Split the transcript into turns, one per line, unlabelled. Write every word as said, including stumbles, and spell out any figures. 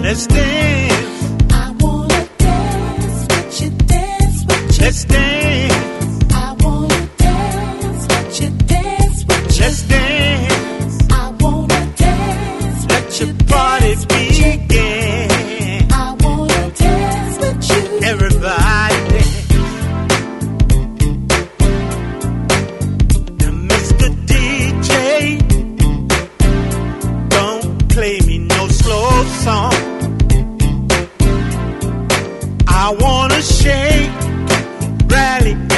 Let's dance.
I wanna dance with you, dance with you.
Let's dance.
I wanna dance with you, dance with you.
Let's dance.
I wanna dance.
Let your party begin.
I wanna dance with you.
Everybody dance. Now, Mister D J, don't play me no slow song. I wanna shake, rally.